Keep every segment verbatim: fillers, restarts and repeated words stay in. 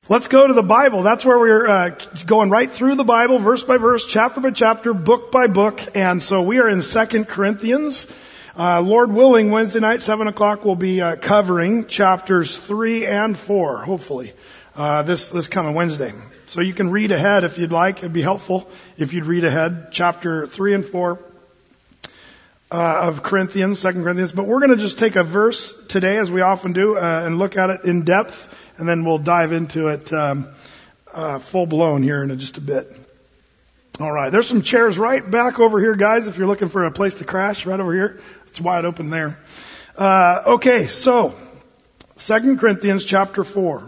Let's go to the Bible. That's where we're uh, going right through the Bible, verse by verse, chapter by chapter, book by book. And so we are in Second Corinthians. Uh, Lord willing, Wednesday night, seven o'clock, we'll be uh, covering chapters three and four, hopefully, uh, this, this coming Wednesday. So you can read ahead if you'd like. It'd be helpful if you'd read ahead, chapter three and four uh, of Corinthians, Second Corinthians. But we're going to just take a verse today, as we often do, uh, and look at it in depth. And then we'll dive into it um, uh, full blown here in just a bit. All right, there's some chairs right back over here, guys. If you're looking for a place to crash, right over here, it's wide open there. Uh, okay, so Second Corinthians chapter four.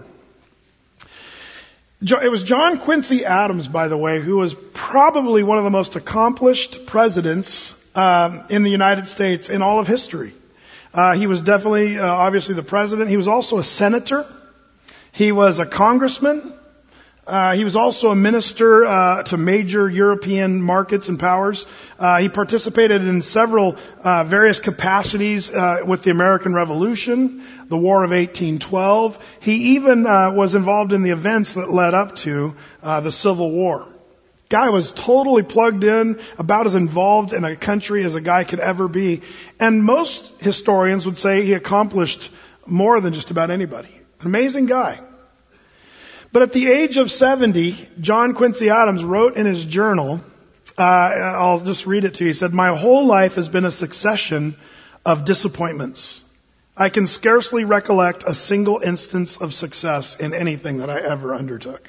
It was John Quincy Adams, by the way, who was probably one of the most accomplished presidents um, in the United States in all of history. Uh, he was definitely, uh, obviously, the president. He was also a senator. He was a congressman. Uh, he was also a minister uh, to major European markets and powers. Uh, he participated in several uh, various capacities uh, with the American Revolution, the War of eighteen twelve. He even uh, was involved in the events that led up to uh, the Civil War. Guy was totally plugged in, about as involved in a country as a guy could ever be. And most historians would say he accomplished more than just about anybody. An amazing guy. But at the age of seventy, John Quincy Adams wrote in his journal, uh, I'll just read it to you. He said, "My whole life has been a succession of disappointments. I can scarcely recollect a single instance of success in anything that I ever undertook."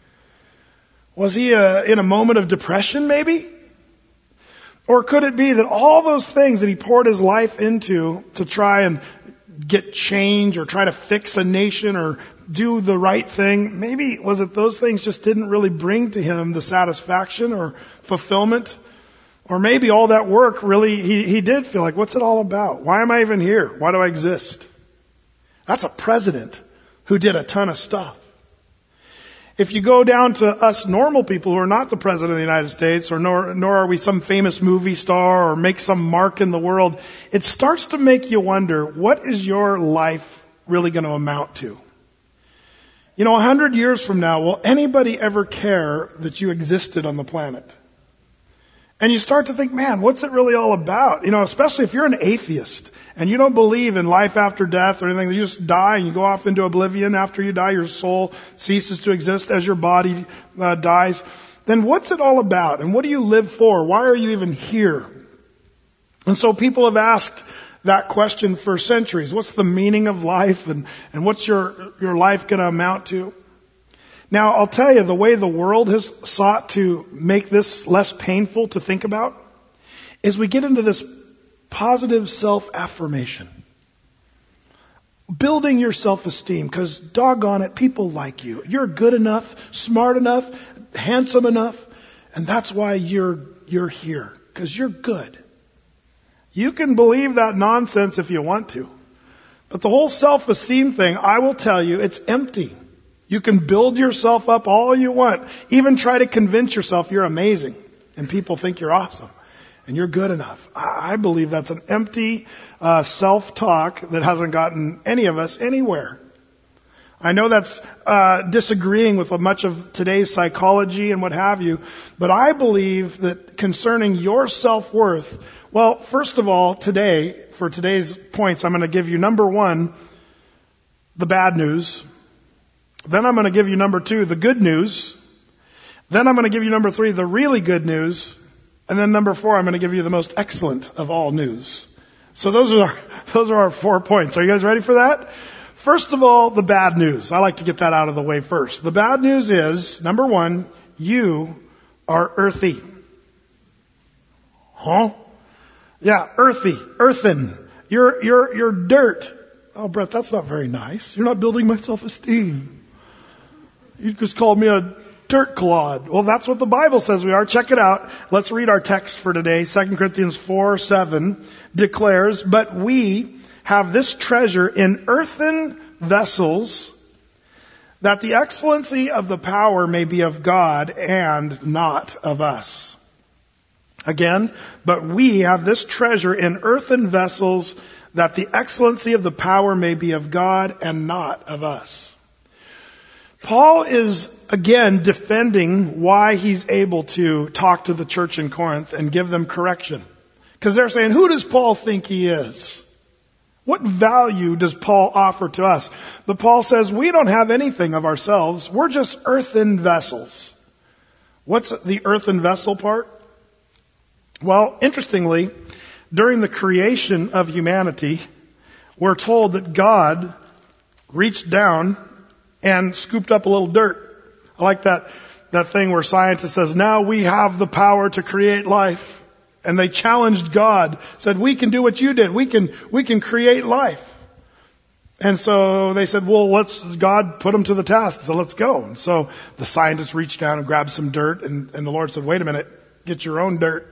Was he uh, in a moment of depression, maybe? Or could it be that all those things that he poured his life into to try and get change or try to fix a nation or do the right thing, maybe was it those things just didn't really bring to him the satisfaction or fulfillment? Or maybe all that work really, he, he did feel like, what's it all about? Why am I even here? Why do I exist? That's a president who did a ton of stuff. If you go down to us normal people who are not the president of the United States, or nor, nor are we some famous movie star or make some mark in the world, it starts to make you wonder, what is your life really going to amount to? You know, a hundred years from now, will anybody ever care that you existed on the planet? And you start to think, man, what's it really all about? You know, especially if you're an atheist and you don't believe in life after death or anything, you just die and you go off into oblivion. After you die, your soul ceases to exist as your body uh, dies. Then what's it all about? And what do you live for? Why are you even here? And so people have asked that question for centuries. What's the meaning of life? And, and what's your, your life going to amount to? Now, I'll tell you, the way the world has sought to make this less painful to think about is we get into this positive self-affirmation. Building your self-esteem, because doggone it, people like you. You're good enough, smart enough, handsome enough, and that's why you're, you're here, because you're good. You can believe that nonsense if you want to. But the whole self-esteem thing, I will tell you, it's empty. You can build yourself up all you want. Even try to convince yourself you're amazing. And people think you're awesome. And you're good enough. I believe that's an empty uh, self-talk that hasn't gotten any of us anywhere. I know that's uh, disagreeing with much of today's psychology and what have you. But I believe that concerning your self-worth, well, first of all, today, for today's points, I'm going to give you number one, the bad news. Then I'm going to give you number two, the good news. Then I'm going to give you number three, the really good news. And then number four, I'm going to give you the most excellent of all news. So those are our, those are our four points. Are you guys ready for that? First of all, the bad news. I like to get that out of the way first. The bad news is, number one, you are earthy. Huh? Yeah, earthy, earthen. You're, you're, you're dirt. Oh, Brett, that's not very nice. You're not building my self-esteem. You just called me a dirt clod. Well, that's what the Bible says we are. Check it out. Let's read our text for today. Second Corinthians four seven declares, "But we have this treasure in earthen vessels, that the excellency of the power may be of God and not of us." Again, "But we have this treasure in earthen vessels, that the excellency of the power may be of God and not of us." Paul is, again, defending why he's able to talk to the church in Corinth and give them correction. Because they're saying, who does Paul think he is? What value does Paul offer to us? But Paul says, we don't have anything of ourselves. We're just earthen vessels. What's the earthen vessel part? Well, interestingly, during the creation of humanity, we're told that God reached down and scooped up a little dirt. I like that, that thing where scientists says, now we have the power to create life. And they challenged God, said, we can do what you did. We can, we can create life. And so they said, well, let's, God put them to the task. So let's go. And so the scientists reached down and grabbed some dirt, and, and the Lord said, wait a minute, get your own dirt.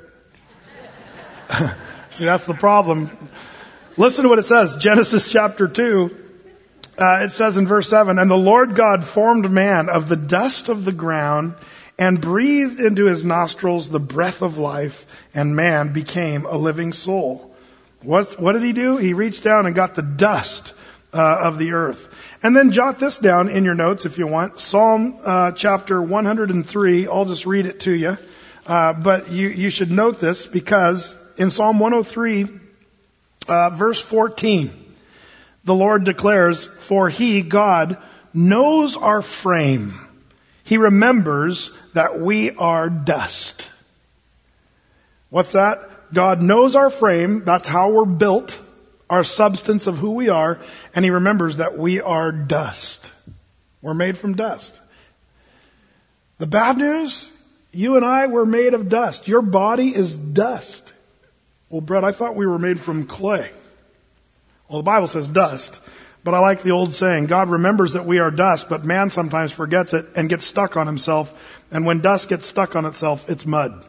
See, that's the problem. Listen to what it says. Genesis chapter two. Uh, it says in verse seven, and the Lord God formed man of the dust of the ground and breathed into his nostrils the breath of life, and man became a living soul. What, what did he do? He reached down and got the dust uh, of the earth. And then jot this down in your notes if you want. Psalm uh, chapter one hundred three. I'll just read it to you. Uh, but you, you should note this because in Psalm one oh three, uh, verse fourteen, the Lord declares, for he, God, knows our frame. He remembers that we are dust. What's that? God knows our frame. That's how we're built, our substance of who we are. And he remembers that we are dust. We're made from dust. The bad news, you and I were made of dust. Your body is dust. Well, Brett, I thought we were made from clay. Well, the Bible says dust. But I like the old saying, God remembers that we are dust, but man sometimes forgets it and gets stuck on himself. And when dust gets stuck on itself, it's mud.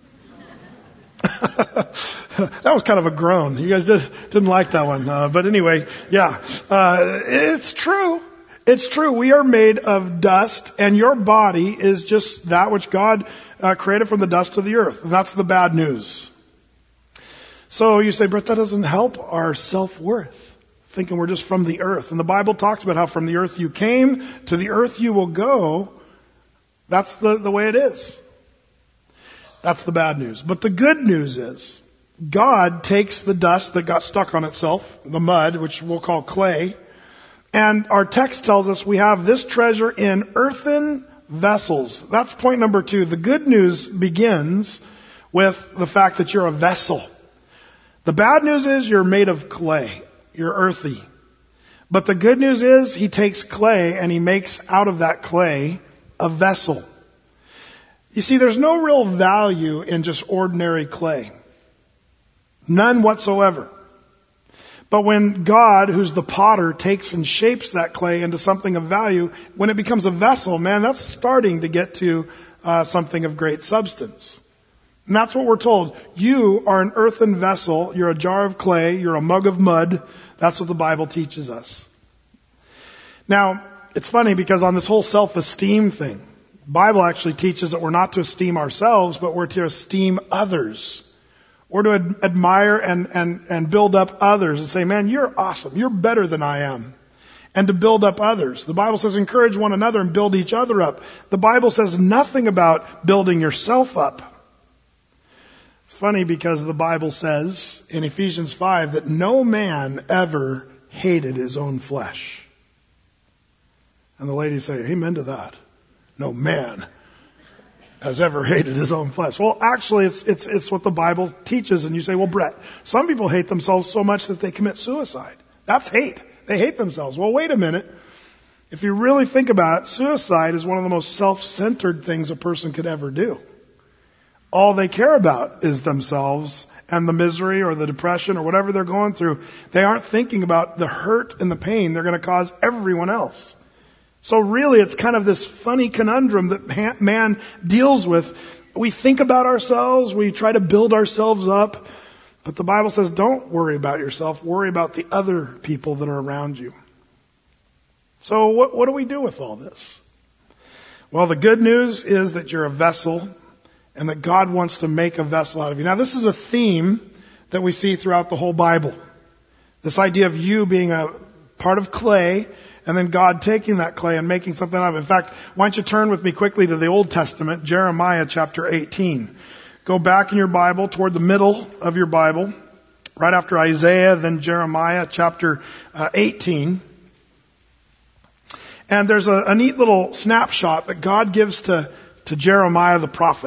That was kind of a groan. You guys did, didn't like that one. Uh, but anyway, yeah, uh, it's true. It's true. We are made of dust, and your body is just that which God uh, created from the dust of the earth. And that's the bad news. So you say, Brett, that doesn't help our self-worth. Thinking we're just from the earth. And the Bible talks about how from the earth you came, to the earth you will go. That's the, the way it is. That's the bad news. But the good news is, God takes the dust that got stuck on itself, the mud, which we'll call clay, and our text tells us we have this treasure in earthen vessels. That's point number two. The good news begins with the fact that you're a vessel. The bad news is you're made of clay. You're earthy. But the good news is he takes clay and he makes out of that clay a vessel. You see, there's no real value in just ordinary clay. None whatsoever. But when God, who's the potter, takes and shapes that clay into something of value, when it becomes a vessel, man, that's starting to get to uh, something of great substance. And that's what we're told. You are an earthen vessel. You're a jar of clay. You're a mug of mud. That's what the Bible teaches us. Now, it's funny because on this whole self-esteem thing, the Bible actually teaches that we're not to esteem ourselves, but we're to esteem others. We're to ad- admire and, and, and build up others and say, man, you're awesome. You're better than I am. And to build up others. The Bible says encourage one another and build each other up. The Bible says nothing about building yourself up. It's funny because the Bible says in Ephesians five that no man ever hated his own flesh. And the ladies say, amen to that. No man has ever hated his own flesh. Well, actually, it's, it's, it's what the Bible teaches. And you say, well, Brett, some people hate themselves so much that they commit suicide. That's hate. They hate themselves. Well, wait a minute. If you really think about it, suicide is one of the most self-centered things a person could ever do. All they care about is themselves and the misery or the depression or whatever they're going through. They aren't thinking about the hurt and the pain they're going to cause everyone else. So really, it's kind of this funny conundrum that man deals with. We think about ourselves, we try to build ourselves up, but the Bible says don't worry about yourself, worry about the other people that are around you. So what, what do we do with all this? Well, the good news is that you're a vessel and that God wants to make a vessel out of you. Now, this is a theme that we see throughout the whole Bible. This idea of you being a part of clay and then God taking that clay and making something out of it. In fact, why don't you turn with me quickly to the Old Testament, Jeremiah chapter eighteen. Go back in your Bible toward the middle of your Bible, right after Isaiah, then Jeremiah chapter uh, eighteen. And there's a, a neat little snapshot that God gives to, to Jeremiah the prophet.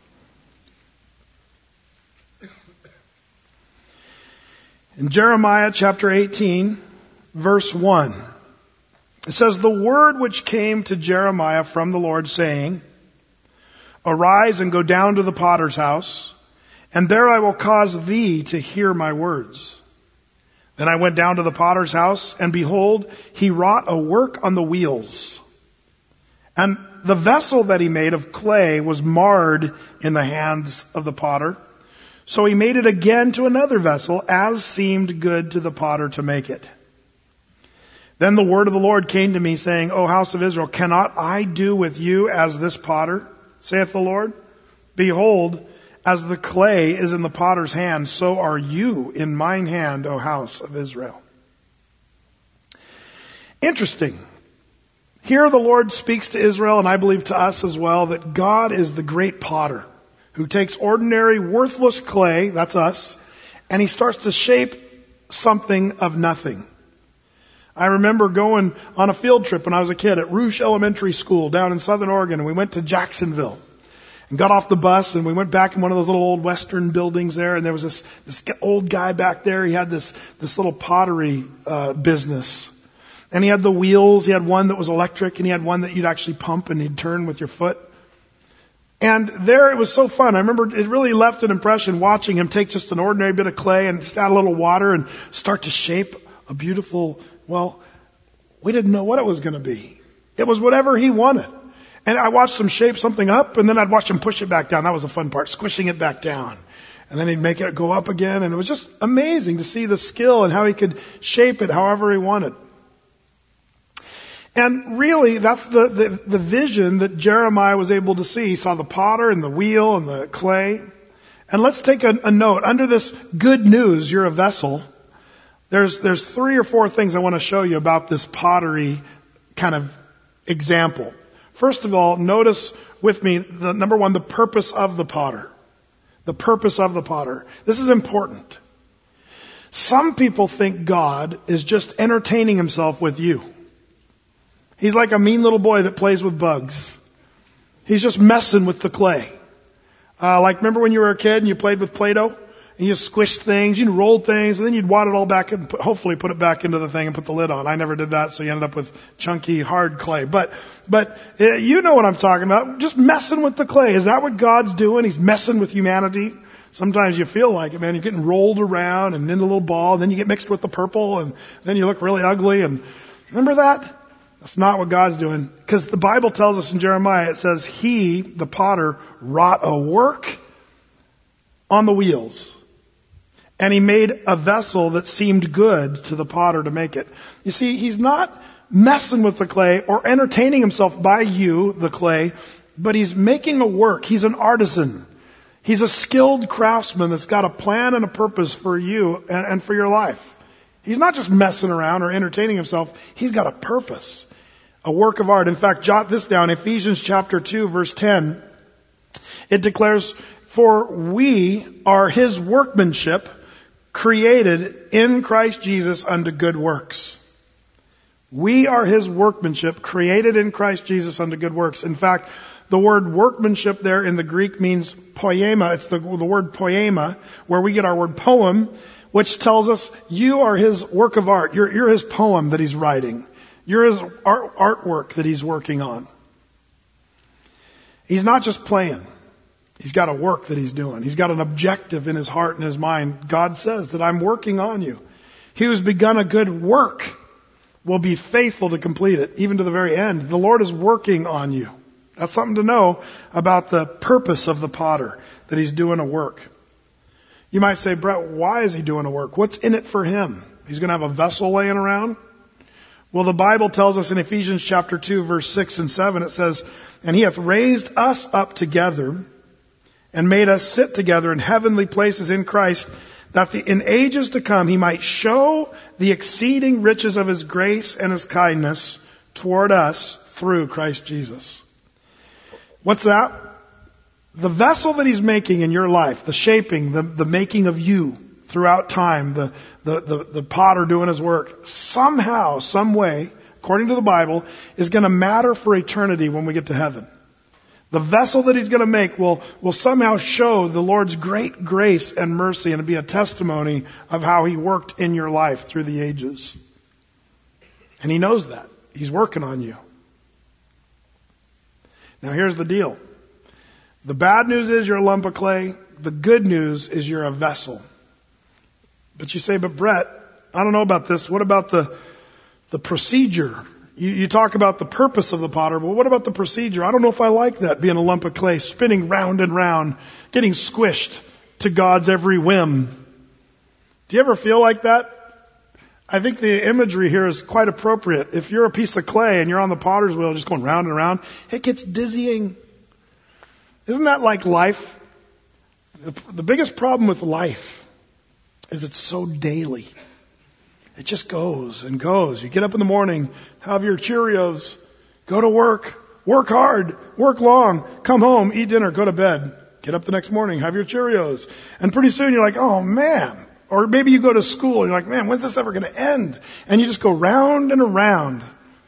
In Jeremiah chapter eighteen, verse one, it says, "The word which came to Jeremiah from the Lord, saying, Arise and go down to the potter's house, and there I will cause thee to hear my words. Then I went down to the potter's house, and behold, he wrought a work on the wheels. And the vessel that he made of clay was marred in the hands of the potter. So he made it again to another vessel, as seemed good to the potter to make it. Then the word of the Lord came to me, saying, O house of Israel, cannot I do with you as this potter, saith the Lord? Behold, as the clay is in the potter's hand, so are you in mine hand, O house of Israel." Interesting. Here the Lord speaks to Israel, and I believe to us as well, that God is the great potter who takes ordinary, worthless clay, that's us, and he starts to shape something of nothing. I remember going on a field trip when I was a kid at Rouge Elementary School down in Southern Oregon, and we went to Jacksonville and got off the bus, and we went back in one of those little old Western buildings there, and there was this, this old guy back there. He had this, this little pottery uh, business. And he had the wheels. He had one that was electric, and he had one that you'd actually pump and you'd turn with your foot. And there it was so fun. I remember it really left an impression watching him take just an ordinary bit of clay and just add a little water and start to shape a beautiful, well, we didn't know what it was going to be. It was whatever he wanted. And I watched him shape something up, and then I'd watch him push it back down. That was the fun part, squishing it back down. And then he'd make it go up again, and it was just amazing to see the skill and how he could shape it however he wanted. And really, that's the, the, the vision that Jeremiah was able to see. He saw the potter and the wheel and the clay. And let's take a, a note. Under this good news, you're a vessel, there's, there's three or four things I want to show you about this pottery kind of example. First of all, notice with me, the number one, the purpose of the potter. The purpose of the potter. This is important. Some people think God is just entertaining himself with you. He's like a mean little boy that plays with bugs. He's just messing with the clay. Uh, like remember when you were a kid and you played with Play-Doh? And you squished things, you rolled things, and then you'd wad it all back and put, hopefully put it back into the thing and put the lid on. I never did that, so you ended up with chunky, hard clay. But, but, uh, you know what I'm talking about. Just messing with the clay. Is that what God's doing? He's messing with humanity. Sometimes you feel like it, man. You're getting rolled around and in a little ball, and then you get mixed with the purple, and then you look really ugly. And remember that? That's not what God's doing. Because the Bible tells us in Jeremiah, it says, He, the potter, wrought a work on the wheels. And he made a vessel that seemed good to the potter to make it. You see, he's not messing with the clay or entertaining himself by you, the clay, but he's making a work. He's an artisan. He's a skilled craftsman that's got a plan and a purpose for you and, and for your life. He's not just messing around or entertaining himself. He's got a purpose, a work of art. In fact, jot this down. Ephesians chapter two, verse ten. It declares, "For we are his workmanship, created in Christ Jesus unto good works." We are his workmanship, created in Christ Jesus unto good works. In fact, the word workmanship there in the Greek means poema. It's the, the word poema, where we get our word poem, which tells us you are his work of art. You're, you're his poem that he's writing. You're his art, artwork that he's working on. He's not just playing. He's got a work that he's doing. He's got an objective in his heart and his mind. God says that I'm working on you. He who's begun a good work will be faithful to complete it, even to the very end. The Lord is working on you. That's something to know about the purpose of the potter, that he's doing a work. You might say, Brett, why is he doing a work? What's in it for him? He's going to have a vessel laying around? Well, the Bible tells us in Ephesians chapter two, verse six and seven, it says, "And he hath raised us up together and made us sit together in heavenly places in Christ, that the, in ages to come he might show the exceeding riches of his grace and his kindness toward us through Christ Jesus. What's that? The vessel that he's making in your life, the shaping, the, the making of you throughout time, the, the, the, the potter doing his work, somehow, some way, according to the Bible, is going to matter for eternity when we get to heaven. The vessel that he's going to make will, will somehow show the Lord's great grace and mercy and be a testimony of how he worked in your life through the ages. And he knows that. He's working on you. Now here's the deal. The bad news is you're a lump of clay. The good news is you're a vessel. But you say, but Brett, I don't know about this. What about the, the procedure? You, you talk about the purpose of the potter, but what about the procedure? I don't know if I like that, being a lump of clay, spinning round and round, getting squished to God's every whim. Do you ever feel like that? I think the imagery here is quite appropriate. If you're a piece of clay and you're on the potter's wheel just going round and round, it gets dizzying. Isn't that like life? The, the biggest problem with life is it's so daily. It just goes and goes. You get up in the morning, have your Cheerios, go to work, work hard, work long, come home, eat dinner, go to bed. Get up the next morning, have your Cheerios. And pretty soon you're like, oh man. Or maybe you go to school and you're like, man, when's this ever going to end? And you just go round and around.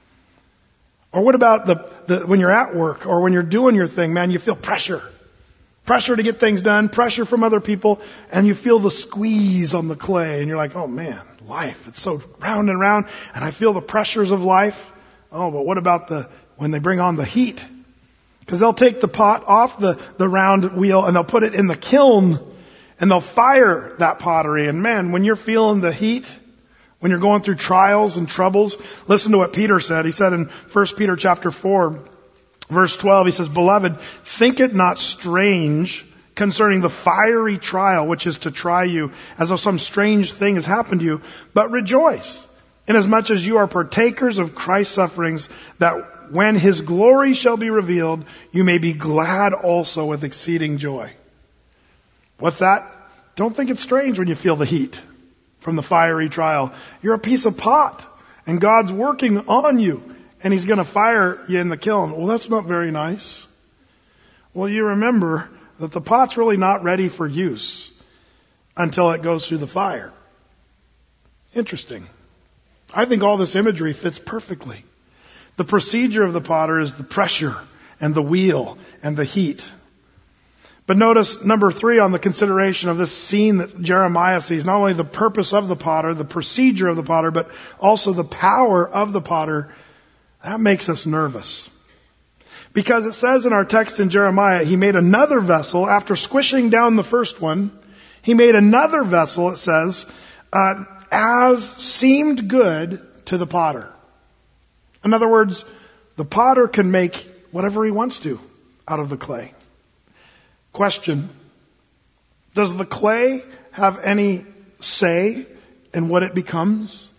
Or what about the, the when you're at work or when you're doing your thing, man, you feel pressure. Pressure to get things done, pressure from other people, and you feel the squeeze on the clay, and you're like, oh man, life, it's so round and round, and I feel the pressures of life. Oh, but what about the when they bring on the heat? Because they'll take the pot off the, the round wheel and they'll put it in the kiln, and they'll fire that pottery. And man, when you're feeling the heat, when you're going through trials and troubles, listen to what Peter said. He said in First Peter chapter four, verse twelve, he says, beloved, think it not strange concerning the fiery trial which is to try you, as though some strange thing has happened to you, but rejoice, inasmuch as you are partakers of Christ's sufferings, that when his glory shall be revealed, you may be glad also with exceeding joy. What's that? Don't think it's strange when you feel the heat from the fiery trial. You're a piece of pot, and God's working on you. And he's going to fire you in the kiln. Well, that's not very nice. Well, you remember that the pot's really not ready for use until it goes through the fire. Interesting. I think all this imagery fits perfectly. The procedure of the potter is the pressure and the wheel and the heat. But notice number three on the consideration of this scene that Jeremiah sees, not only the purpose of the potter, the procedure of the potter, but also the power of the potter. That makes us nervous. Because it says in our text in Jeremiah, he made another vessel after squishing down the first one. He made another vessel, it says, uh, as seemed good to the potter. In other words, the potter can make whatever he wants to out of the clay. Question: does the clay have any say in what it becomes?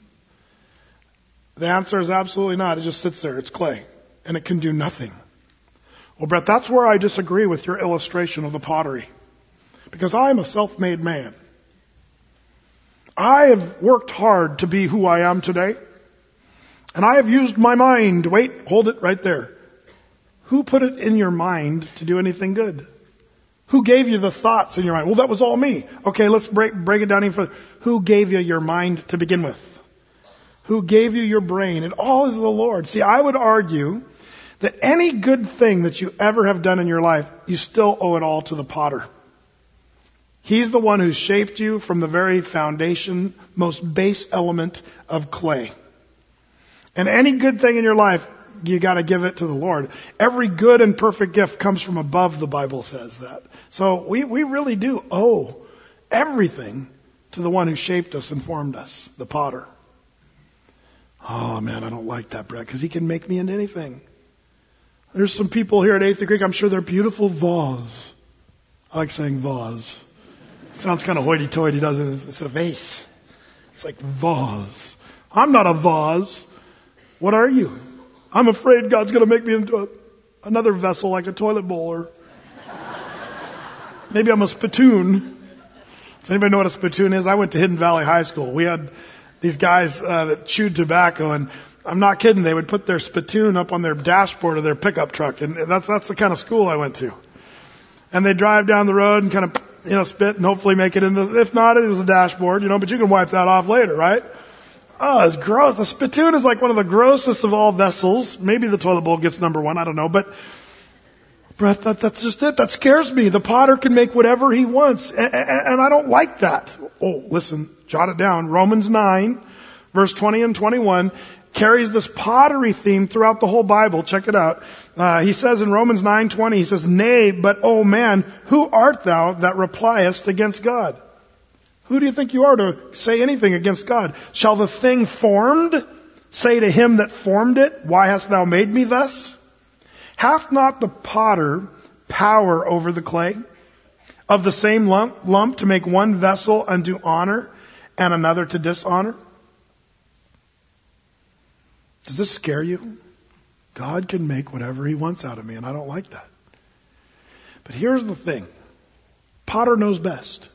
The answer is absolutely not. It just sits there. It's clay. And it can do nothing. Well, Brett, that's where I disagree with your illustration of the pottery. Because I am a self-made man. I have worked hard to be who I am today. And I have used my mind. Wait, hold it right there. Who put it in your mind to do anything good? Who gave you the thoughts in your mind? Well, that was all me. Okay, let's break, break it down even further. Who gave you your mind to begin with? Who gave you your brain? It all is the Lord. See, I would argue that any good thing that you ever have done in your life, you still owe it all to the potter. He's the one who shaped you from the very foundation, most base element of clay. And any good thing in your life, you got to give it to the Lord. Every good and perfect gift comes from above, the Bible says that. So we, we really do owe everything to the one who shaped us and formed us, the potter. Oh man, I don't like that, Brett, because he can make me into anything. There's some people here at Eighth Creek, I'm sure they're beautiful vase. I like saying vase. It sounds kind of hoity-toity, doesn't it? It's a vase. It's like vase. I'm not a vase. What are you? I'm afraid God's going to make me into a, another vessel like a toilet bowl, or maybe I'm a spittoon. Does anybody know what a spittoon is? I went to Hidden Valley High School. We had these guys uh, that chewed tobacco, and I'm not kidding. They would put their spittoon up on their dashboard of their pickup truck, and that's that's the kind of school I went to. And they drive down the road and kind of, you know, spit and hopefully make it in the. If not, it was a dashboard, you know. But you can wipe that off later, right? Oh, it's gross. The spittoon is like one of the grossest of all vessels. Maybe the toilet bowl gets number one. I don't know, but. Brett, that, that's just it. That scares me. The potter can make whatever he wants. And, and, and I don't like that. Oh, listen, jot it down. Romans nine, verse twenty and twenty-one, carries this pottery theme throughout the whole Bible. Check it out. Uh, he says in Romans nine twenty, he says, Nay, but, O man, who art thou that repliest against God? Who do you think you are to say anything against God? Shall the thing formed say to him that formed it, Why hast thou made me thus? Hath not the potter power over the clay, of the same lump, lump to make one vessel unto honor and another to dishonor? Does this scare you? God can make whatever He wants out of me, and I don't like that. But here's the thing. Potter knows best.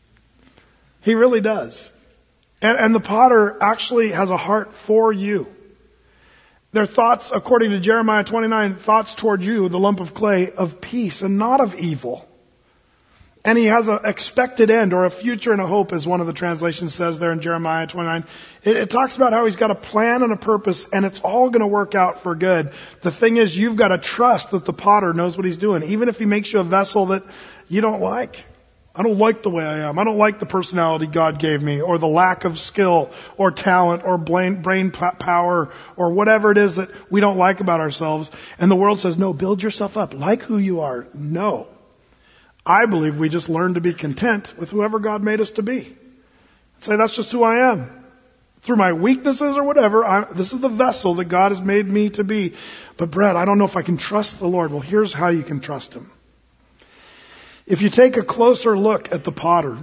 He really does. And, and the potter actually has a heart for you. Their thoughts, according to Jeremiah twenty-nine, thoughts toward you, the lump of clay, of peace and not of evil. And He has an expected end, or a future and a hope, as one of the translations says there in Jeremiah twenty-nine. It, it talks about how He's got a plan and a purpose, and it's all going to work out for good. The thing is, you've got to trust that the potter knows what He's doing, even if He makes you a vessel that you don't like. I don't like the way I am. I don't like the personality God gave me, or the lack of skill or talent or brain, brain power or whatever it is that we don't like about ourselves. And the world says, no, build yourself up. Like who you are. No. I believe we just learn to be content with whoever God made us to be. Say, that's just who I am. Through my weaknesses or whatever, I'm, this is the vessel that God has made me to be. But Brett, I don't know if I can trust the Lord. Well, here's how you can trust Him. If you take a closer look at the potter,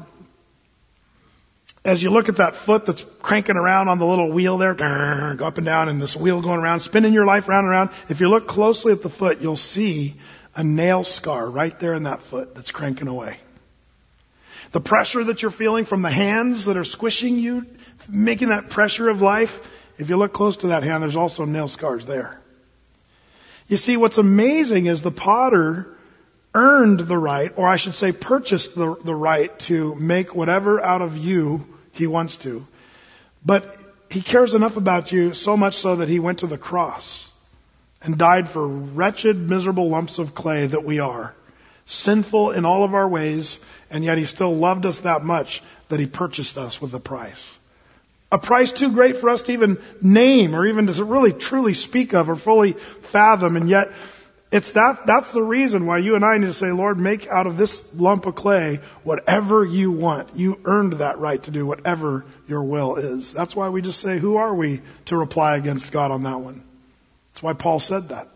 as you look at that foot that's cranking around on the little wheel there, go up and down, and this wheel going around, spinning your life round and round, if you look closely at the foot, you'll see a nail scar right there in that foot that's cranking away. The pressure that you're feeling from the hands that are squishing you, making that pressure of life, if you look close to that hand, there's also nail scars there. You see, what's amazing is the potter earned the right, or I should say purchased the, the right to make whatever out of you He wants to. But He cares enough about you, so much so that He went to the cross and died for wretched, miserable lumps of clay that we are. Sinful in all of our ways, and yet He still loved us that much that He purchased us with a price. A price too great for us to even name, or even to really truly speak of or fully fathom, and yet It's that, that's the reason why you and I need to say, Lord, make out of this lump of clay whatever you want. You earned that right to do whatever your will is. That's why we just say, who are we to reply against God on that one? That's why Paul said that.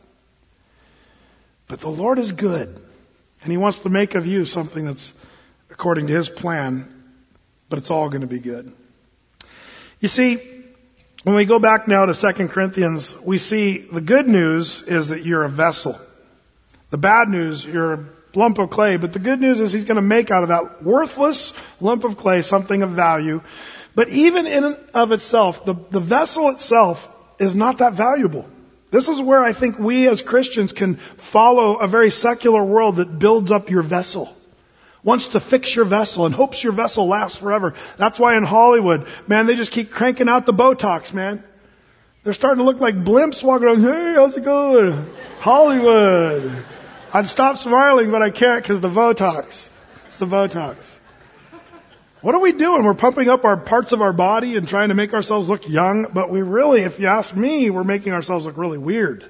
But the Lord is good, and He wants to make of you something that's according to His plan, but it's all going to be good. You see, when we go back now to Second Corinthians, we see the good news is that you're a vessel. The bad news, you're a lump of clay. But the good news is He's going to make out of that worthless lump of clay something of value. But even in and of itself, the, the vessel itself is not that valuable. This is where I think we as Christians can follow a very secular world that builds up your vessel. Wants to fix your vessel and hopes your vessel lasts forever. That's why in Hollywood, man, they just keep cranking out the Botox, man. They're starting to look like blimps walking around. Hey, how's it going? Hollywood. I'd stop smiling, but I can't because the Botox. It's the Botox. What are we doing? We're pumping up our parts of our body and trying to make ourselves look young, but we really, if you ask me, we're making ourselves look really weird.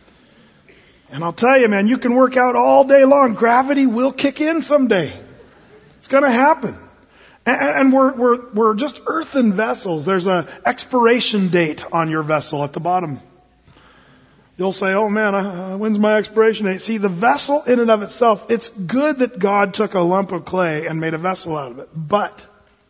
And I'll tell you, man, you can work out all day long. Gravity will kick in someday. It's going to happen. And, and we're, we're, we're just earthen vessels. There's an expiration date on your vessel at the bottom. You'll say, oh man, uh, when's my expiration date? See, the vessel in and of itself, it's good that God took a lump of clay and made a vessel out of it. But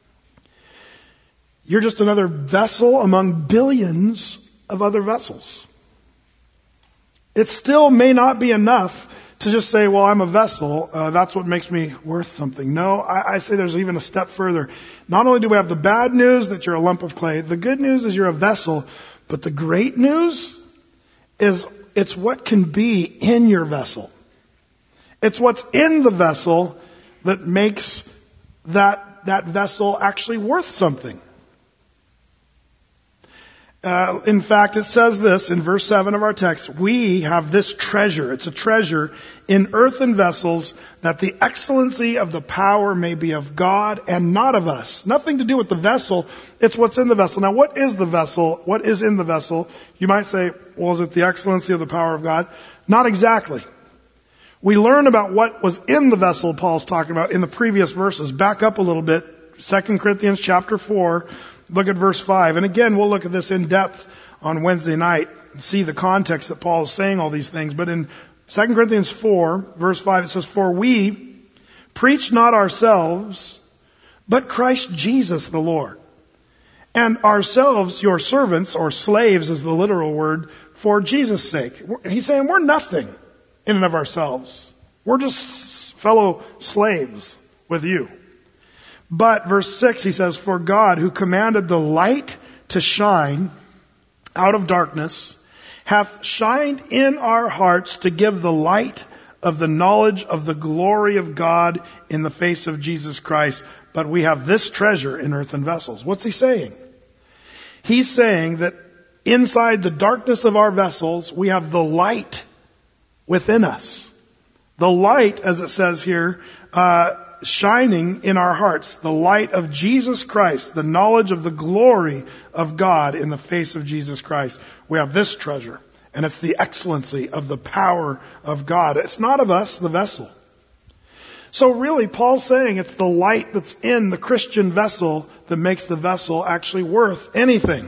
you're just another vessel among billions of other vessels. It still may not be enough to just say, well, I'm a vessel, uh, that's what makes me worth something. No, I, I say there's even a step further. Not only do we have the bad news that you're a lump of clay, the good news is you're a vessel, but the great news is it's what can be in your vessel. It's what's in the vessel that makes that, that vessel actually worth something. Uh, in fact, it says this in verse seven of our text, we have this treasure, it's a treasure, in earthen vessels, that the excellency of the power may be of God and not of us. Nothing to do with the vessel, it's what's in the vessel. Now, what is the vessel? What is in the vessel? You might say, well, is it the excellency of the power of God? Not exactly. We learn about what was in the vessel Paul's talking about in the previous verses. Back up a little bit, Second Corinthians chapter four. Look at verse five. And again, we'll look at this in depth on Wednesday night and see the context that Paul is saying all these things. But in Second Corinthians four, verse five, it says, for we preach not ourselves, but Christ Jesus the Lord. And ourselves, your servants, or slaves is the literal word, for Jesus' sake. He's saying we're nothing in and of ourselves. We're just fellow slaves with you. But verse six, he says, for God, who commanded the light to shine out of darkness, hath shined in our hearts to give the light of the knowledge of the glory of God in the face of Jesus Christ. But we have this treasure in earthen vessels. What's he saying? He's saying that inside the darkness of our vessels, we have the light within us. The light, as it says here, uh, shining in our hearts, the light of Jesus Christ, the knowledge of the glory of God in the face of Jesus Christ. We have this treasure, and it's the excellency of the power of God. It's not of us, the vessel. So really, Paul's saying it's the light that's in the Christian vessel that makes the vessel actually worth anything.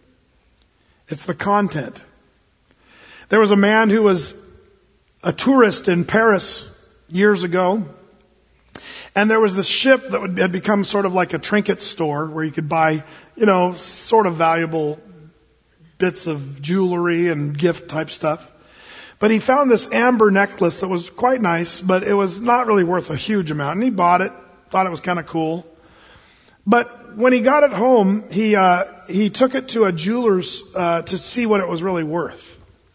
It's the content. There was a man who was a tourist in Paris years ago. And there was this ship that would, had become sort of like a trinket store where you could buy, you know, sort of valuable bits of jewelry and gift type stuff. But he found this amber necklace that was quite nice, but it was not really worth a huge amount. And he bought it, thought it was kind of cool. But when he got it home, he uh, he took it to a jeweler's uh, to see what it was really worth.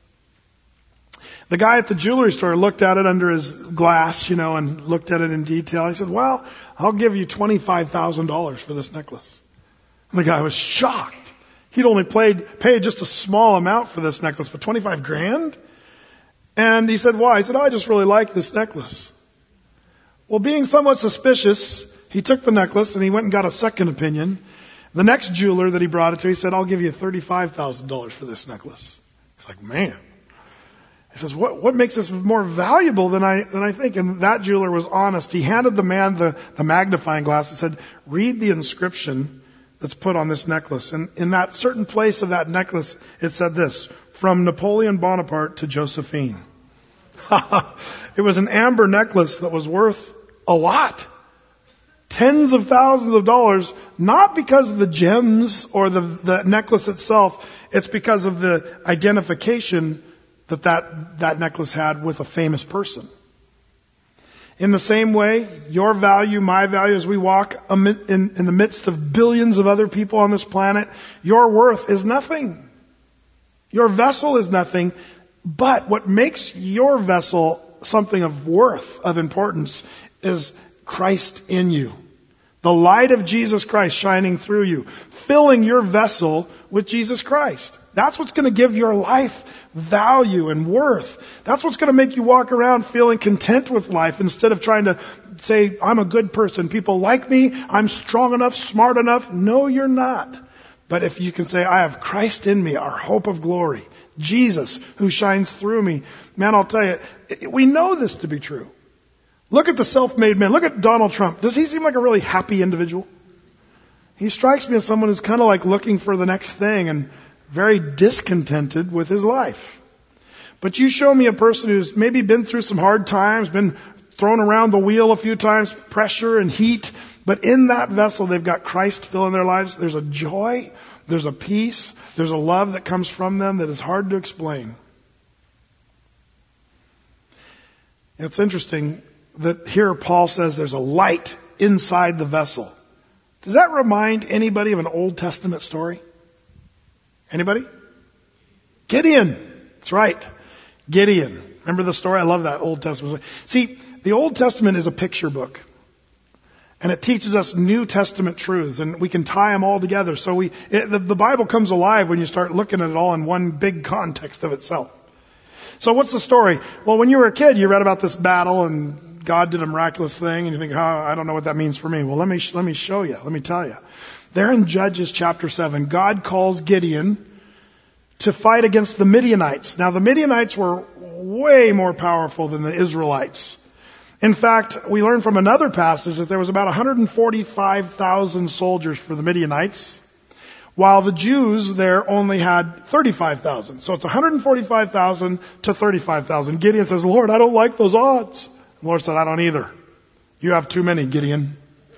The guy at the jewelry store looked at it under his glass, you know, and looked at it in detail. He said, well, I'll give you twenty-five thousand dollars for this necklace. And the guy was shocked. He'd only paid, paid just a small amount for this necklace, but twenty-five grand? And he said, why? He said, oh, I just really like this necklace. Well, being somewhat suspicious, he took the necklace and he went and got a second opinion. The next jeweler that he brought it to, he said, I'll give you thirty-five thousand dollars for this necklace. He's like, man. He says, what, what makes this more valuable than I, than I think? And that jeweler was honest. He handed the man the, the magnifying glass and said, read the inscription that's put on this necklace. And in that certain place of that necklace, it said this, from Napoleon Bonaparte to Josephine. It was an amber necklace that was worth a lot. Tens of thousands of dollars, not because of the gems or the, the necklace itself. It's because of the identification that, that that necklace had with a famous person. In the same way, your value, my value, as we walk in, in the midst of billions of other people on this planet, your worth is nothing. Your vessel is nothing, but what makes your vessel something of worth, of importance, is Christ in you. The light of Jesus Christ shining through you, filling your vessel with Jesus Christ. That's what's going to give your life value and worth. That's what's going to make you walk around feeling content with life instead of trying to say, I'm a good person. People like me. I'm strong enough, smart enough. No, you're not. But if you can say, I have Christ in me, our hope of glory, Jesus who shines through me. Man, I'll tell you, we know this to be true. Look at the self-made man. Look at Donald Trump. Does he seem like a really happy individual? He strikes me as someone who's kind of like looking for the next thing and very discontented with his life. But you show me a person who's maybe been through some hard times, been thrown around the wheel a few times, pressure and heat, but in that vessel they've got Christ filling their lives. There's a joy, there's a peace, there's a love that comes from them that is hard to explain. It's interesting that here Paul says there's a light inside the vessel. Does that remind anybody of an Old Testament story? Anybody? Gideon. That's right. Gideon. Remember the story? I love that Old Testament. See, the Old Testament is a picture book. And it teaches us New Testament truths, and we can tie them all together. So we, it, the, the Bible comes alive when you start looking at it all in one big context of itself. So what's the story? Well, when you were a kid, you read about this battle, and God did a miraculous thing, and you think, oh, I don't know what that means for me. Well, let me let me show you. Let me tell you. There in Judges chapter seven, God calls Gideon to fight against the Midianites. Now, the Midianites were way more powerful than the Israelites. In fact, we learn from another passage that there was about one hundred forty-five thousand soldiers for the Midianites, while the Jews there only had thirty-five thousand. So it's one hundred forty-five thousand to thirty-five thousand. Gideon says, Lord, I don't like those odds. The Lord said, I don't either. You have too many, Gideon.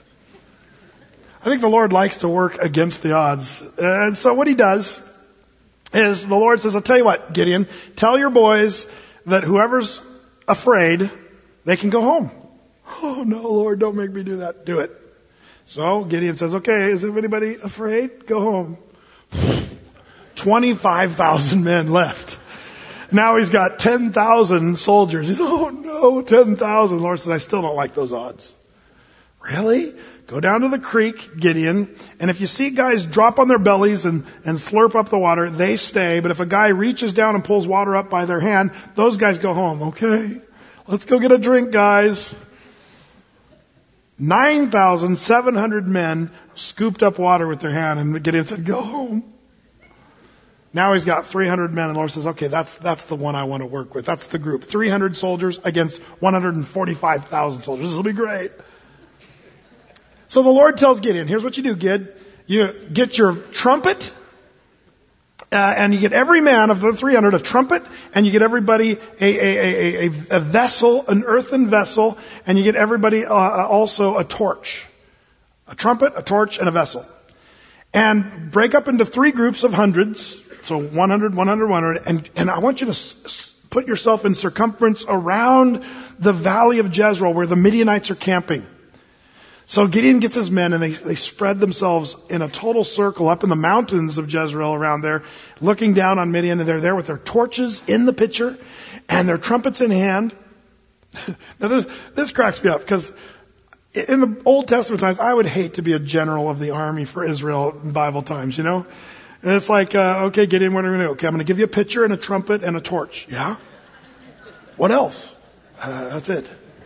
I think the Lord likes to work against the odds. And so what he does is the Lord says, I'll tell you what, Gideon, tell your boys that whoever's afraid, they can go home. Oh no, Lord, don't make me do that. Do it. So Gideon says, okay, is anybody afraid? Go home. twenty-five thousand men left. Now he's got ten thousand soldiers. He's, oh no, ten thousand. The Lord says, I still don't like those odds. Really? Go down to the creek, Gideon, and if you see guys drop on their bellies and, and slurp up the water, they stay. But if a guy reaches down and pulls water up by their hand, those guys go home. Okay? Let's go get a drink, guys. nine thousand seven hundred men scooped up water with their hand, and Gideon said, go home. Now he's got three hundred men, and the Lord says, okay, that's, that's the one I want to work with. That's the group. three hundred soldiers against one hundred forty-five thousand soldiers. This will be great. So the Lord tells Gideon, here's what you do, Gid. You get your trumpet, uh, and you get every man of the three hundred a trumpet, and you get everybody a, a, a, a, a vessel, an earthen vessel, and you get everybody uh, also a torch. A trumpet, a torch, and a vessel. And break up into three groups of hundreds, so one hundred, one hundred, one hundred, and, and I want you to s- s- put yourself in circumference around the valley of Jezreel where the Midianites are camping. So Gideon gets his men, and they, they spread themselves in a total circle up in the mountains of Jezreel around there, looking down on Midian, and they're there with their torches in the pitcher and their trumpets in hand. Now this, this cracks me up, because in the Old Testament times, I would hate to be a general of the army for Israel in Bible times, you know? And it's like, uh, okay, Gideon, what are we going to do? Okay, I'm going to give you a pitcher and a trumpet and a torch. Yeah? What else? Uh, that's it.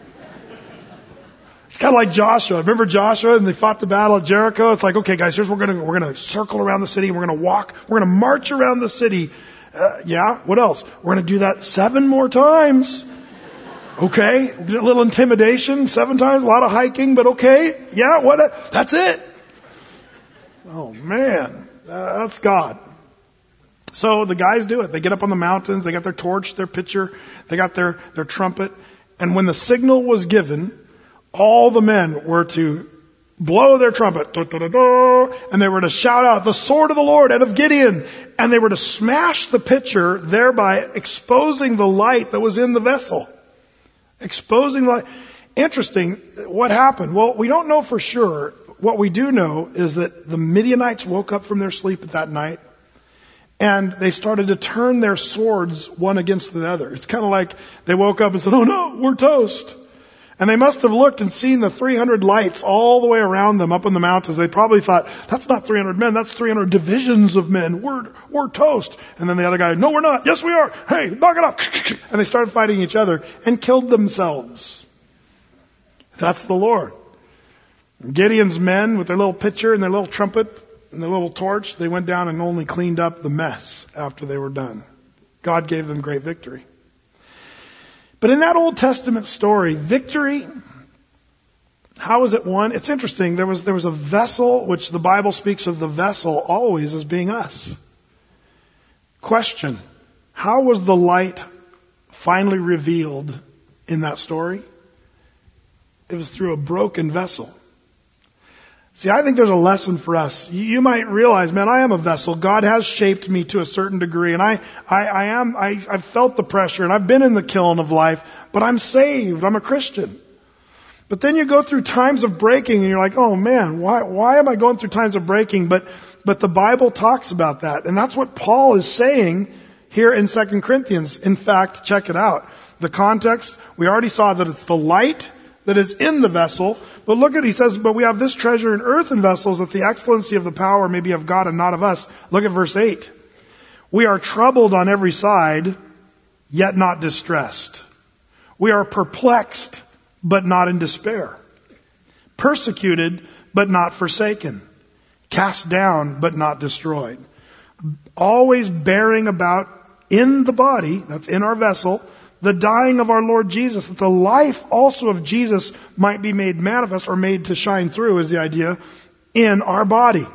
It's kind of like Joshua. Remember Joshua, and they fought the battle at Jericho? It's like, okay, guys, here's what we're going to, we're going to circle around the city, and we're going to walk, we're going to march around the city. Uh, yeah? What else? We're going to do that seven more times. Okay? A little intimidation, seven times, a lot of hiking, but okay. Yeah, what? That's it. Oh man, uh, that's God. So the guys do it. They get up on the mountains, they got their torch, their pitcher, they got their, their trumpet, and when the signal was given, all the men were to blow their trumpet, da, da, da, da, and they were to shout out, the sword of the Lord and of Gideon, and they were to smash the pitcher, thereby exposing the light that was in the vessel. Exposing the light. Interesting, what happened? Well, we don't know for sure. What we do know is that the Midianites woke up from their sleep at that night, and they started to turn their swords one against the other. It's kind of like they woke up and said, oh no, we're toast. And they must have looked and seen the three hundred lights all the way around them up in the mountains. They probably thought, that's not three hundred men, that's three hundred divisions of men. We're, we're toast. And then the other guy, no, we're not. Yes, we are. Hey, knock it off. And they started fighting each other and killed themselves. That's the Lord. Gideon's men with their little pitcher and their little trumpet and their little torch, they went down and only cleaned up the mess after they were done. God gave them great victory. But in that Old Testament story, victory, how was it won? It's interesting. There was, there was a vessel, which the Bible speaks of the vessel always as being us. Question, how was the light finally revealed in that story? It was through a broken vessel. See, I think there's a lesson for us. You, you might realize, man, I am a vessel. God has shaped me to a certain degree, and I, I, I am, I, I've felt the pressure, and I've been in the kiln of life, but I'm saved. I'm a Christian. But then you go through times of breaking, and you're like, oh man, why, why am I going through times of breaking? But, but the Bible talks about that, and that's what Paul is saying here in Second Corinthians. In fact, check it out. The context, we already saw that it's the light that is in the vessel. But look at, he says, but we have this treasure in earthen vessels, that the excellency of the power may be of God and not of us. Look at verse eight. We are troubled on every side, yet not distressed. We are perplexed, but not in despair. Persecuted, but not forsaken. Cast down, but not destroyed. Always bearing about in the body, that's in our vessel, the dying of our Lord Jesus, that the life also of Jesus might be made manifest, or made to shine through is the idea, in our body.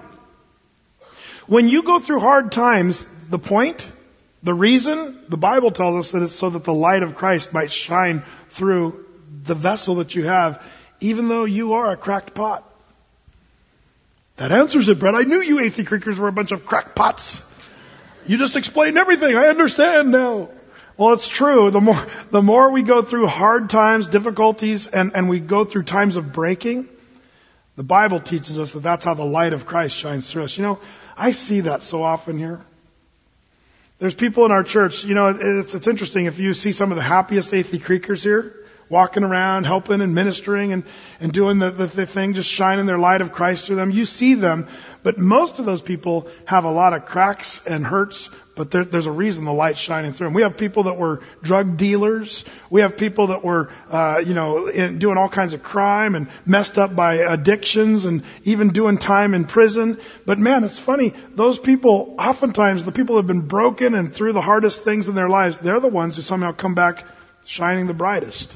When you go through hard times, the point, the reason, the Bible tells us that it's so that the light of Christ might shine through the vessel that you have, even though you are a cracked pot. That answers it, Brett. I knew you Athey Creekers were a bunch of crackpots. You just explained everything. I understand now. Well, it's true. The more, the more we go through hard times, difficulties, and, and we go through times of breaking, the Bible teaches us that that's how the light of Christ shines through us. You know, I see that so often here. There's people in our church, you know, it's, it's interesting if you see some of the happiest Athey Creekers here, walking around, helping and ministering and, and doing the, the, the thing, just shining their light of Christ through them. You see them, but most of those people have a lot of cracks and hurts, but there, there's a reason the light's shining through them. We have people that were drug dealers. We have people that were, uh, you know, in, doing all kinds of crime and messed up by addictions and even doing time in prison. But man, it's funny. Those people, oftentimes, the people who have been broken and through the hardest things in their lives, they're the ones who somehow come back shining the brightest.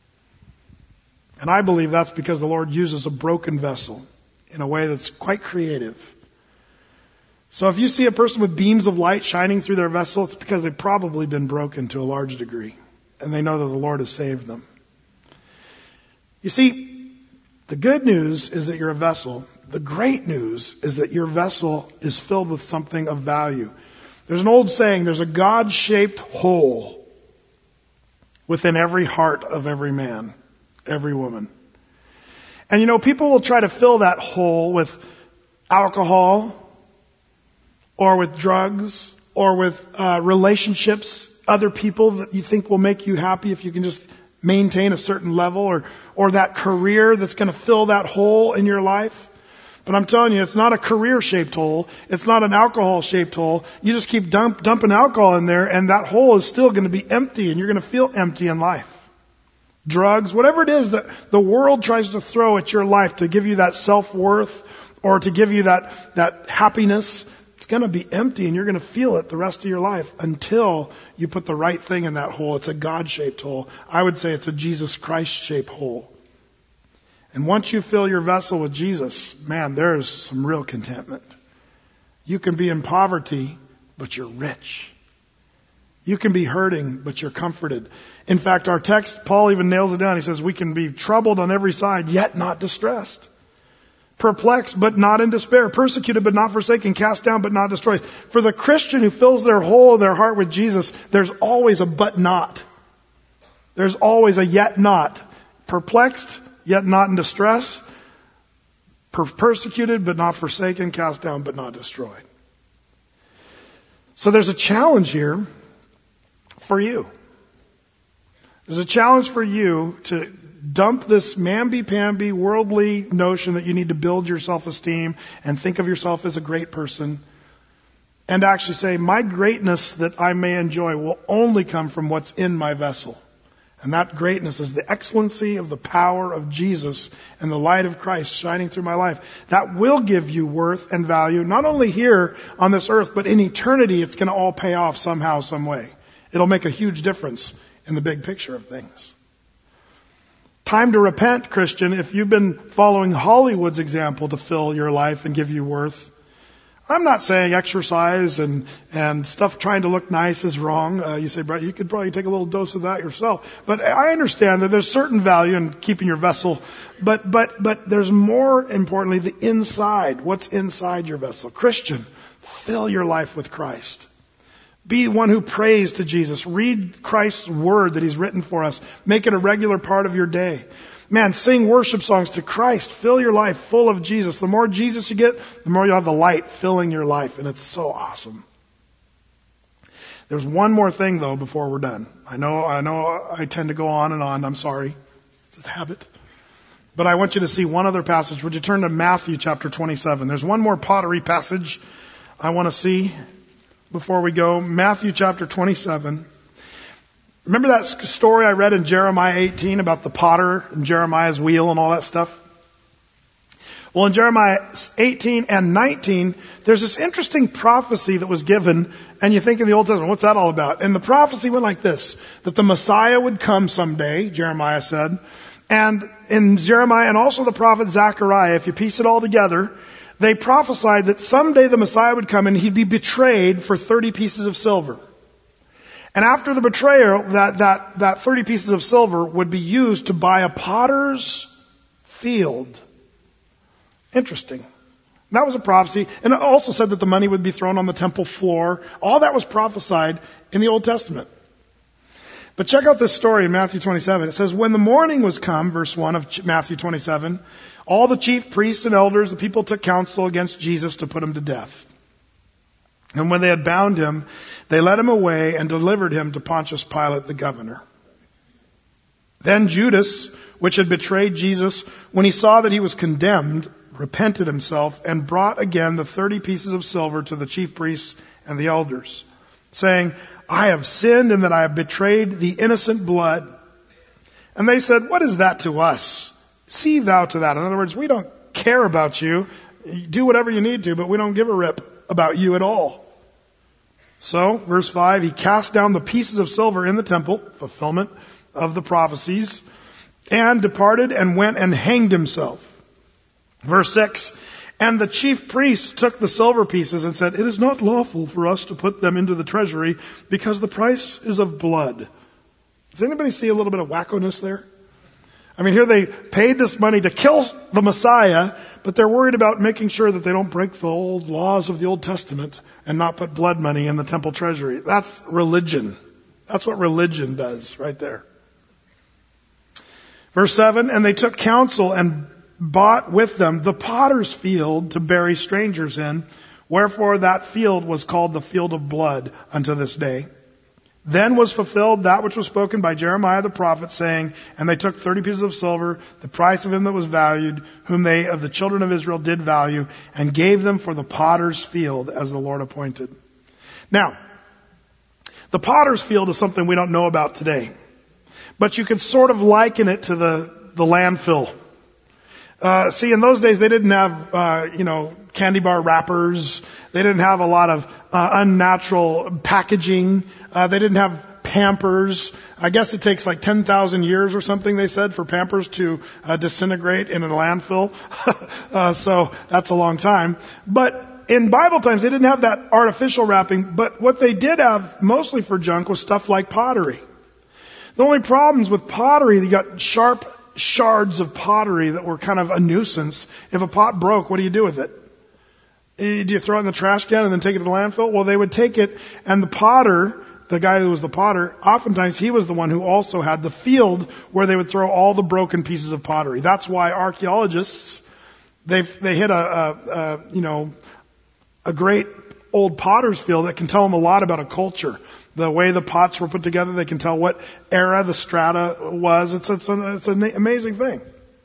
And I believe that's because the Lord uses a broken vessel in a way that's quite creative. So if you see a person with beams of light shining through their vessel, it's because they've probably been broken to a large degree. And they know that the Lord has saved them. You see, the good news is that you're a vessel. The great news is that your vessel is filled with something of value. There's an old saying, there's a God-shaped hole within every heart of every man. Every woman. And you know, people will try to fill that hole with alcohol, or with drugs, or with uh, relationships, other people that you think will make you happy if you can just maintain a certain level, or or that career that's going to fill that hole in your life. But I'm telling you, it's not a career-shaped hole. It's not an alcohol-shaped hole. You just keep dump, dumping alcohol in there, and that hole is still going to be empty, and you're going to feel empty in life. Drugs, whatever it is that the world tries to throw at your life to give you that self-worth or to give you that, that happiness, it's going to be empty and you're going to feel it the rest of your life until you put the right thing in that hole. It's a God-shaped hole. I would say it's a Jesus Christ-shaped hole. And once you fill your vessel with Jesus, man, there's some real contentment. You can be in poverty, but you're rich. You can be hurting, but you're comforted. In fact, our text, Paul even nails it down. He says, we can be troubled on every side, yet not distressed. Perplexed, but not in despair. Persecuted, but not forsaken. Cast down, but not destroyed. For the Christian who fills their whole of their heart with Jesus, there's always a but not. There's always a yet not. Perplexed, yet not in distress. Per- persecuted, but not forsaken. Cast down, but not destroyed. So there's a challenge here for you. There's a challenge for you to dump this mamby-pamby worldly notion that you need to build your self-esteem and think of yourself as a great person, and actually say, my greatness that I may enjoy will only come from what's in my vessel. And that greatness is the excellency of the power of Jesus and the light of Christ shining through my life. That will give you worth and value, not only here on this earth, but in eternity. It's going to all pay off somehow, some way. It'll make a huge difference in the big picture of things. Time to repent, Christian. If you've been following Hollywood's example to fill your life and give you worth, I'm not saying exercise and, and stuff trying to look nice is wrong. Uh, you say, Brett, you could probably take a little dose of that yourself. But I understand that there's certain value in keeping your vessel. But, but, but there's more importantly the inside. What's inside your vessel? Christian, fill your life with Christ. Be one who prays to Jesus. Read Christ's word that He's written for us. Make it a regular part of your day. Man, sing worship songs to Christ. Fill your life full of Jesus. The more Jesus you get, the more you'll have the light filling your life. And it's so awesome. There's one more thing, though, before we're done. I know, I know I tend to go on and on. I'm sorry. It's a habit. But I want you to see one other passage. Would you turn to Matthew chapter twenty-seven? There's one more pottery passage I want to see before we go. Matthew chapter twenty-seven. Remember that story I read in Jeremiah eighteen about the potter and Jeremiah's wheel and all that stuff? Well, in Jeremiah eighteen and nineteen, there's this interesting prophecy that was given, and you think in the Old Testament, what's that all about? And the prophecy went like this, that the Messiah would come someday, Jeremiah said. And in Jeremiah and also the prophet Zechariah, if you piece it all together, they prophesied that someday the Messiah would come and He'd be betrayed for thirty pieces of silver. And after the betrayal, that, that, that thirty pieces of silver would be used to buy a potter's field. Interesting. That was a prophecy. And it also said that the money would be thrown on the temple floor. All that was prophesied in the Old Testament. But check out this story in Matthew twenty-seven. It says, when the morning was come, verse one of Matthew twenty-seven, all the chief priests and elders, the people took counsel against Jesus to put Him to death. And when they had bound Him, they led Him away and delivered Him to Pontius Pilate, the governor. Then Judas, which had betrayed Jesus, when he saw that he was condemned, repented himself and brought again the thirty pieces of silver to the chief priests and the elders, saying, I have sinned in that I have betrayed the innocent blood. And they said, what is that to us? See thou to that. In other words, we don't care about you. You do whatever you need to, but we don't give a rip about you at all. So, verse five, he cast down the pieces of silver in the temple, fulfillment of the prophecies, and departed and went and hanged himself. Verse six, and the chief priests took the silver pieces and said, it is not lawful for us to put them into the treasury because the price is of blood. Does anybody see a little bit of wackoness there? I mean, here they paid this money to kill the Messiah, but they're worried about making sure that they don't break the old laws of the Old Testament and not put blood money in the temple treasury. That's religion. That's what religion does right there. Verse seven, and they took counsel and bought with them the potter's field to bury strangers in, wherefore that field was called the field of blood unto this day. Then was fulfilled that which was spoken by Jeremiah the prophet, saying, and they took thirty pieces of silver, the price of him that was valued, whom they of the children of Israel did value, and gave them for the potter's field as the Lord appointed. Now, the potter's field is something we don't know about today. But you could sort of liken it to the, the landfill. Uh, see, in those days, they didn't have, uh, you know, candy bar wrappers. They didn't have a lot of uh, unnatural packaging. Uh, they didn't have Pampers. I guess it takes like ten thousand years or something, they said, for Pampers to uh, disintegrate in a landfill. uh, so that's a long time. But in Bible times, they didn't have that artificial wrapping. But what they did have mostly for junk was stuff like pottery. The only problems with pottery, you got sharp shards of pottery that were kind of a nuisance. If a pot broke, what do you do with it? Do you throw it in the trash can and then take it to the landfill? Well, they would take it, and the potter, the guy who was the potter, oftentimes he was the one who also had the field where they would throw all the broken pieces of pottery. That's why archaeologists, they they hit a, a, a you know a great old potter's field that can tell them a lot about a culture. The way the pots were put together, they can tell what era the strata was. It's, it's, an, it's an amazing thing.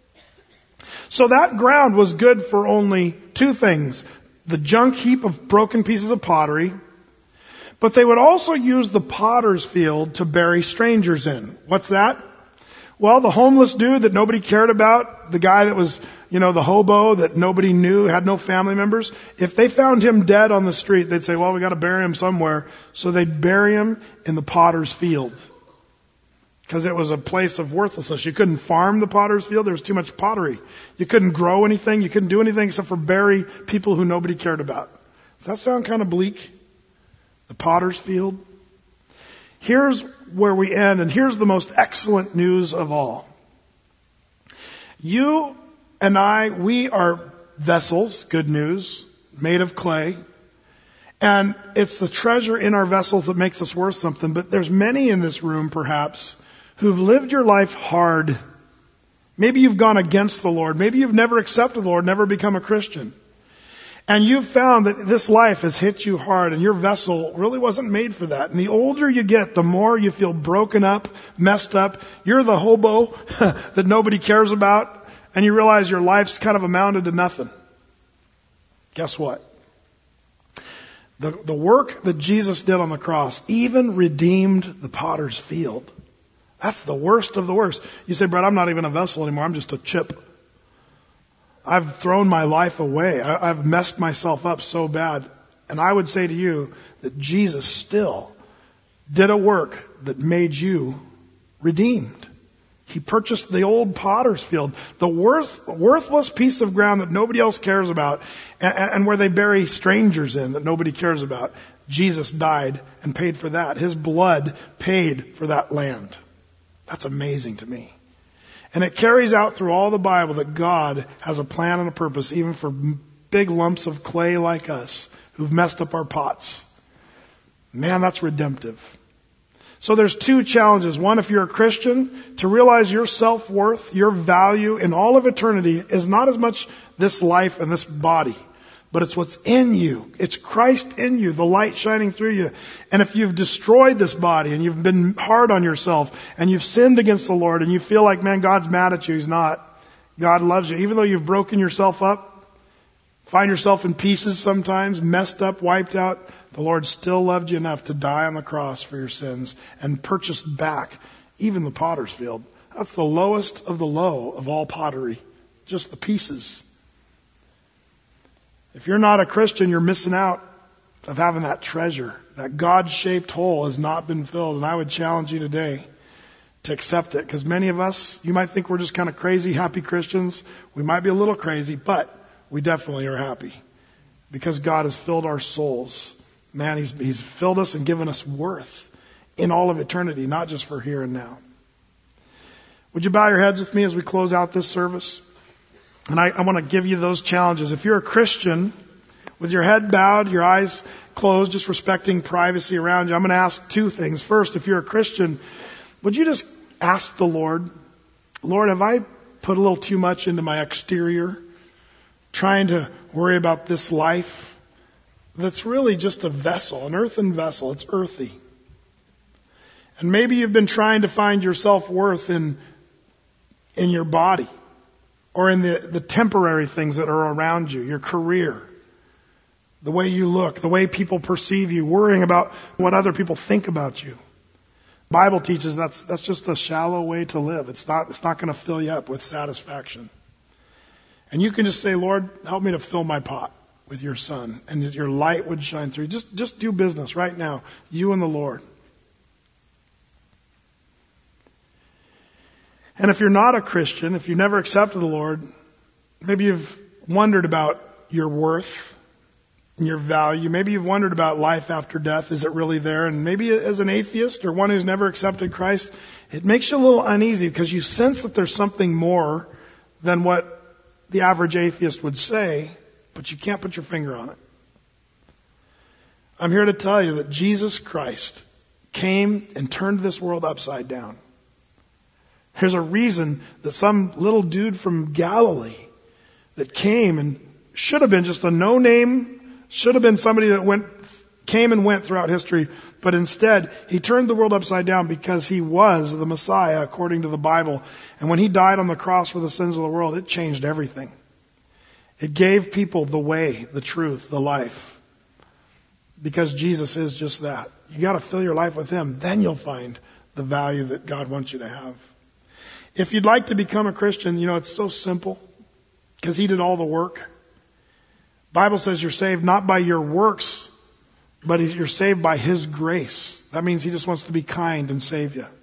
So that ground was good for only two things. The junk heap of broken pieces of pottery, but they would also use the potter's field to bury strangers in. What's that? Well, the homeless dude that nobody cared about, the guy that was, you know, the hobo that nobody knew, had no family members, if they found him dead on the street, they'd say, well, we got to bury him somewhere. So they'd bury him in the potter's field. Because it was a place of worthlessness. You couldn't farm the potter's field. There was too much pottery. You couldn't grow anything. You couldn't do anything except for bury people who nobody cared about. Does that sound kind of bleak? The potter's field? Here's where we end, and here's the most excellent news of all. You and I, we are vessels, good news, made of clay. And it's the treasure in our vessels that makes us worth something. But there's many in this room, perhaps, who've lived your life hard. Maybe you've gone against the Lord. Maybe you've never accepted the Lord, never become a Christian. And you've found that this life has hit you hard, and your vessel really wasn't made for that. And the older you get, the more you feel broken up, messed up. You're the hobo that nobody cares about, and you realize your life's kind of amounted to nothing. Guess what? The, the work that Jesus did on the cross even redeemed the potter's field. That's the worst of the worst. You say, Brett, I'm not even a vessel anymore. I'm just a chip. I've thrown my life away. I, I've messed myself up so bad. And I would say to you that Jesus still did a work that made you redeemed. He purchased the old potter's field, the worth, worthless piece of ground that nobody else cares about, and, and where they bury strangers in that nobody cares about. Jesus died and paid for that. His blood paid for that land. That's amazing to me. And it carries out through all the Bible that God has a plan and a purpose, even for big lumps of clay like us who've messed up our pots. Man, that's redemptive. So there's two challenges. One, if you're a Christian, to realize your self-worth, your value in all of eternity is not as much this life and this body, but it's what's in you. It's Christ in you, the light shining through you. And if you've destroyed this body and you've been hard on yourself and you've sinned against the Lord and you feel like, man, God's mad at you, He's not. God loves you. Even though you've broken yourself up, find yourself in pieces sometimes, messed up, wiped out, the Lord still loved you enough to die on the cross for your sins and purchase back even the potter's field. That's the lowest of the low of all pottery. Just the pieces. If you're not a Christian, you're missing out of having that treasure. That God-shaped hole has not been filled. And I would challenge you today to accept it. Because many of us, you might think we're just kind of crazy, happy Christians. We might be a little crazy, but we definitely are happy. Because God has filled our souls. Man, He's, he's filled us and given us worth in all of eternity, not just for here and now. Would you bow your heads with me as we close out this service? And I, I want to give you those challenges. If you're a Christian, with your head bowed, your eyes closed, just respecting privacy around you, I'm going to ask two things. First, if you're a Christian, would you just ask the Lord, Lord, have I put a little too much into my exterior, trying to worry about this life that's really just a vessel, an earthen vessel. It's earthy. And maybe you've been trying to find your self-worth in, in your body. Or in the, the temporary things that are around you, your career, the way you look, the way people perceive you, worrying about what other people think about you. The Bible teaches that's that's just a shallow way to live. It's not it's not going to fill you up with satisfaction. And you can just say, Lord, help me to fill my pot with your Son, and your light would shine through. Just just do business right now, you and the Lord. And if you're not a Christian, if you've never accepted the Lord, maybe you've wondered about your worth and your value. Maybe you've wondered about life after death. Is it really there? And maybe as an atheist or one who's never accepted Christ, it makes you a little uneasy because you sense that there's something more than what the average atheist would say, but you can't put your finger on it. I'm here to tell you that Jesus Christ came and turned this world upside down. There's a reason that some little dude from Galilee that came and should have been just a no-name, should have been somebody that went, came and went throughout history, but instead he turned the world upside down because he was the Messiah according to the Bible. And when he died on the cross for the sins of the world, it changed everything. It gave people the way, the truth, the life. Because Jesus is just that. You got to fill your life with Him. Then you'll find the value that God wants you to have. If you'd like to become a Christian, you know, it's so simple because He did all the work. The Bible says you're saved not by your works, but you're saved by His grace. That means He just wants to be kind and save you.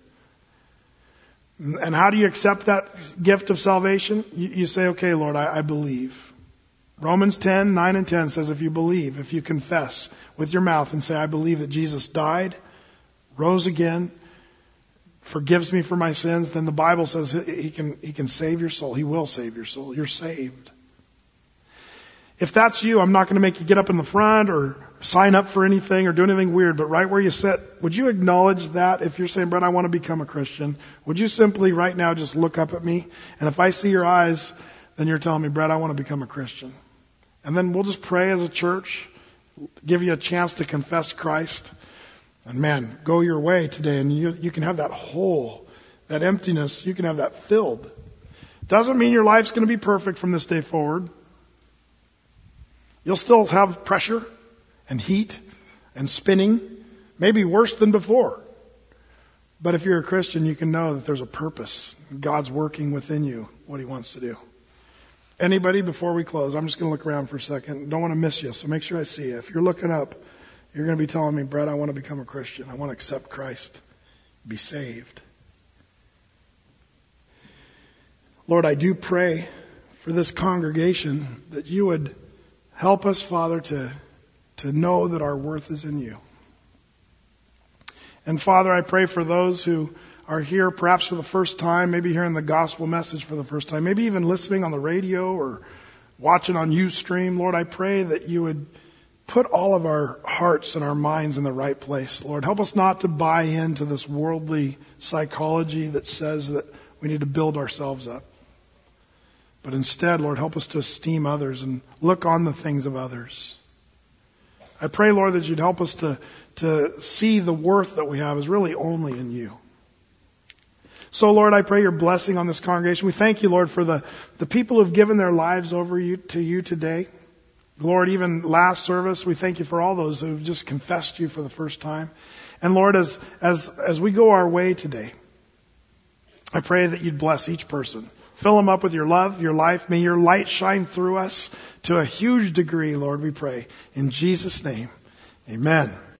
And how do you accept that gift of salvation? You, you say, okay, Lord, I, I believe. Romans ten, nine and ten says if you believe, if you confess with your mouth and say, I believe that Jesus died, rose again, forgives me for my sins, then the Bible says he can, he can save your soul. He will save your soul. You're saved. If that's you, I'm not going to make you get up in the front or sign up for anything or do anything weird, but right where you sit, would you acknowledge that? If you're saying, Brett, I want to become a Christian, would you simply right now just look up at me? And if I see your eyes, then you're telling me, Brett, I want to become a Christian. And then we'll just pray as a church, give you a chance to confess Christ. And man, go your way today and you, you can have that hole, that emptiness, you can have that filled. Doesn't mean your life's going to be perfect from this day forward. You'll still have pressure and heat and spinning, maybe worse than before. But if you're a Christian, you can know that there's a purpose. God's working within you what He wants to do. Anybody before we close? I'm just going to look around for a second. Don't want to miss you, so make sure I see you. If you're looking up, you're going to be telling me, Brett, I want to become a Christian. I want to accept Christ, be saved. Lord, I do pray for this congregation that you would help us, Father, to, to know that our worth is in you. And Father, I pray for those who are here perhaps for the first time, maybe hearing the gospel message for the first time, maybe even listening on the radio or watching on Ustream. Lord, I pray that you would put all of our hearts and our minds in the right place. Lord, help us not to buy into this worldly psychology that says that we need to build ourselves up. But instead, Lord, help us to esteem others and look on the things of others. I pray, Lord, that you'd help us to, to see the worth that we have is really only in you. So, Lord, I pray your blessing on this congregation. We thank you, Lord, for the, the people who have given their lives over you to you today. Lord, even last service, we thank you for all those who have just confessed you for the first time. And Lord, as, as, as we go our way today, I pray that you'd bless each person. Fill them up with your love, your life. May your light shine through us to a huge degree, Lord, we pray. In Jesus' name, amen.